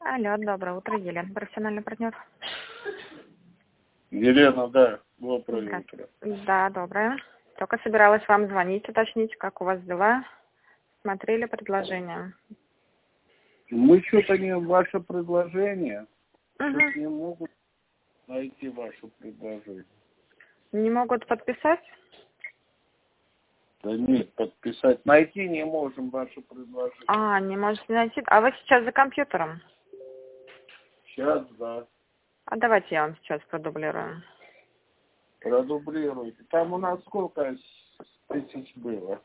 Алло, доброе утро, Елена, профессиональный партнер. Елена, да, доброе утро. Да, доброе. Только собиралась вам звонить, уточнить, как у вас дела. Смотрели предложение? Мы что-то не ваше предложение, Угу. не могут найти ваше предложение. Не могут подписать? Да нет, подписать. Найти не можем ваше предложение. Не можете найти. А вы сейчас за компьютером? Сейчас, да. А давайте я вам сейчас продублирую. Продублируйте. Там у нас сколько тысяч было?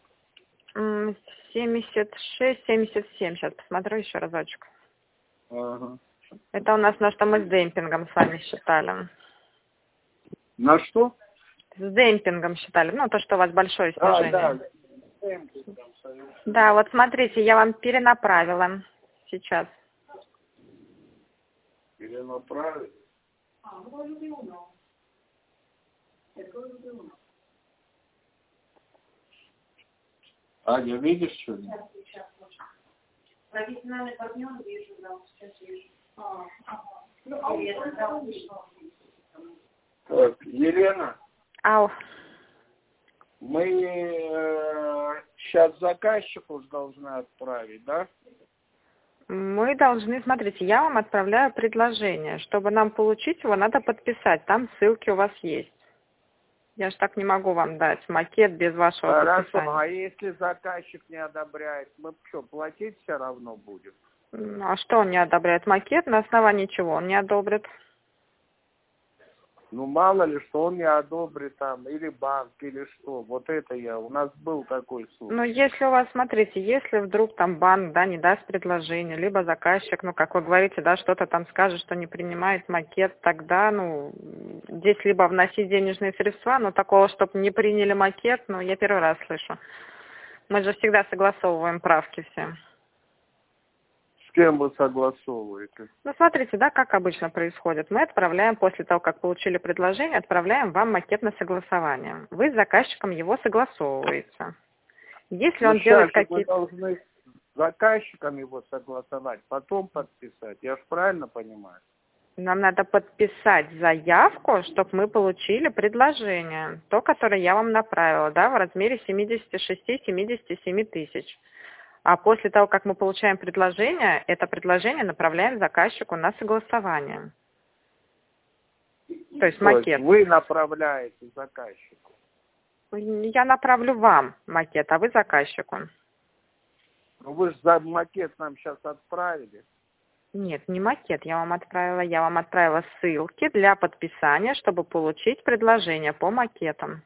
76, 77. Сейчас посмотрю еще разочек. Ага. Это у нас на что мы с демпингом с вами считали. На что? С демпингом считали. Ну, то, что у вас большое снижение. Да. Да, вот смотрите, я вам перенаправила сейчас. Перенаправить. Аня, видишь что-нибудь? Профессиональный партнер вижу, да, сейчас вижу. Так, Елена, Ау. мы сейчас заказчику должны отправить, да? Мы должны, смотрите, я вам отправляю предложение. Чтобы нам получить его, надо подписать. Там ссылки у вас есть. Я же так не могу вам дать макет без вашего подписания. А если заказчик не одобряет, мы что, платить все равно будем? А что он не одобряет? Макет на основании чего он не одобрит? Ну, мало ли, что он не одобрит там, или банк, или что. Вот это у нас был такой суд. Ну, если у вас, смотрите, если вдруг там банк, да, не даст предложение, либо заказчик, ну, как вы говорите, да, что-то там скажет, что не принимает макет, тогда, ну, здесь либо вносить денежные средства, но такого, чтобы не приняли макет, ну, я первый раз слышу. Мы же всегда согласовываем правки все. С кем вы согласовываете? Ну, смотрите, да, как обычно происходит. Мы отправляем, после того, как получили предложение, отправляем вам макет на согласование. Вы с заказчиком его согласовываете. Если он делает Мы должны с заказчиком его согласовать, потом подписать. Я же правильно понимаю? Нам надо подписать заявку, чтобы мы получили предложение. То, которое я вам направила, да, в размере 76-77 тысяч. А после того, как мы получаем предложение, это предложение направляем заказчику на согласование. То есть макет. То есть вы направляете заказчику? Я направлю вам макет, а вы заказчику. Ну вы же за макет нам сейчас отправили. Нет, не макет я вам отправила ссылки для подписания, чтобы получить предложение по макетам.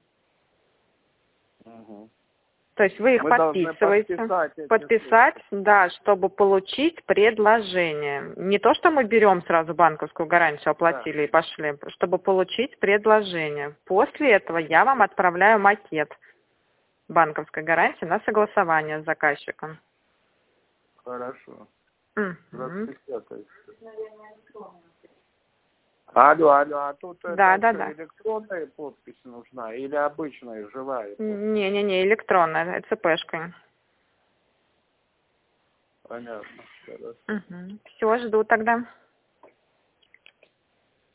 Угу. То есть вы их подписываете, подписать, да, чтобы получить предложение. Не то, что мы берем сразу банковскую гарантию, оплатили и пошли, чтобы получить предложение. После этого я вам отправляю макет банковской гарантии на согласование с заказчиком. Хорошо. Угу. Алло, а тут Да. электронная подпись нужна или обычная, живая? Не, электронная, ЦПшкой. Понятно. Хорошо. Угу. Все, жду тогда.